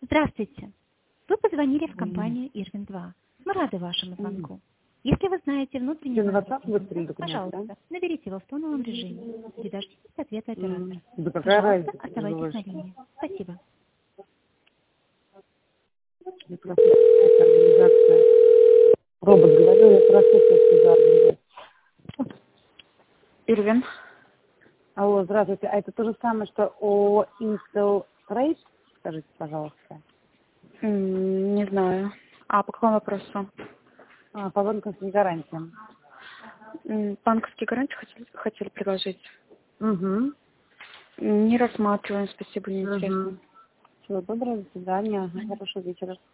Здравствуйте. Вы позвонили в компанию Ирвин-2. Мы рады вашему звонку. Если вы знаете внутренний номер клиента, пожалуйста, наберите его в тоновом режиме и дождитесь ответа оператора. Да какая Пожалуйста, разница? оставайтесь на линии. Спасибо. Я просто организация. Робот говорил, я прошу, что за организация. Ирвин. Алло, здравствуйте. А это то же самое, что о Intel Trade? Скажите, пожалуйста. Не знаю. А по какому вопросу? По банковским гарантиям. Банковские гарантии хотели предложить? Угу. Не рассматриваем, спасибо, неинтересно. Всего доброго, до свидания. Хорошего вечера.